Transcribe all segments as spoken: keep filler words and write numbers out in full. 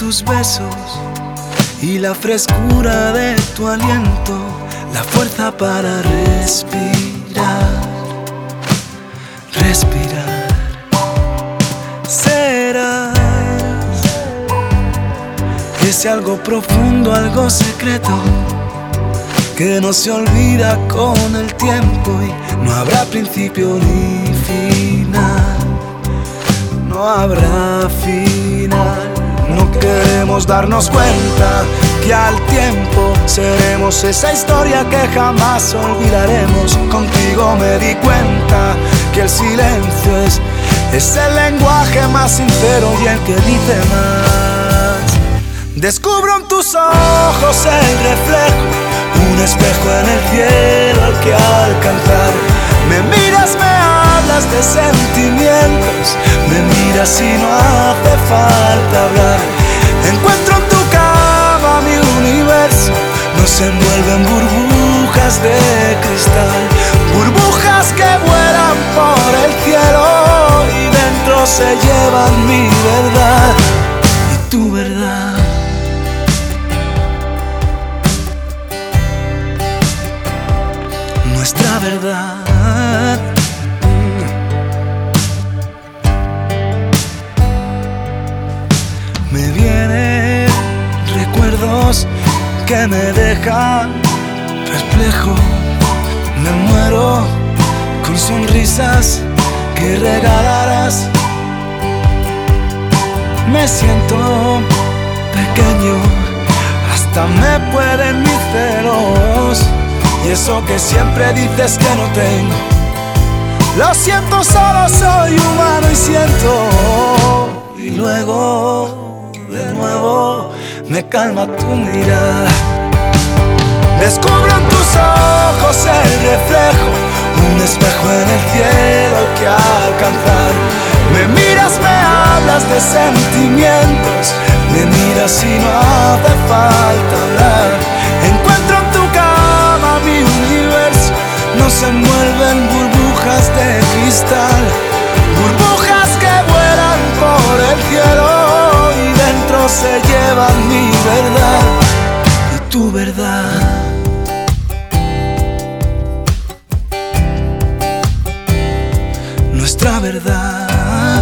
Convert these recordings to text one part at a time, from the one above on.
tus besos y la frescura de tu aliento, la fuerza para respirar, respirar. Serás ese algo profundo, algo secreto que no se olvida con el tiempo y no habrá principio ni final, no habrá final. No queremos darnos cuenta que al tiempo seremos esa historia que jamás olvidaremos. Contigo me di cuenta que el silencio es, es el lenguaje más sincero y el que dice más. Descubro en tus ojos el reflejo, un espejo en el cielo al que alcanzar. Me miras, me hablas de sentimientos, me miras y no hace falta hablar. Encuentro en tu cama mi universo, nos envuelven burbujas de cristal, burbujas que vuelan por el cielo y dentro se llevan mi verdad y tu verdad. Nuestra verdad. Me vienen recuerdos que me dejan perplejo. Me muero con sonrisas que regalarás. Me siento pequeño, hasta me pueden mis celos. Y eso que siempre dices que no tengo, lo siento, solo soy humano y siento. Y luego, de nuevo, me calma tu mirada. Descubro en tus ojos el reflejo, un espejo en el cielo que alcanzar. Me miras, me hablas de sentimientos, me miras y no hace falta hablar. Encuentro en tu cama mi universo, nos envuelven burbujas de cristal, burbujas que vuelan por el cielo y dentro se llevan mi verdad y tu verdad. Nuestra verdad.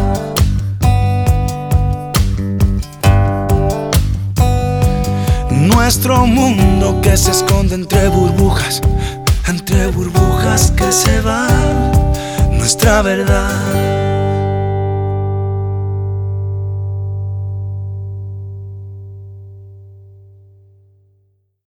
Nuestro mundo que se esconde entre burbujas, entre burbujas que se van. Nuestra verdad.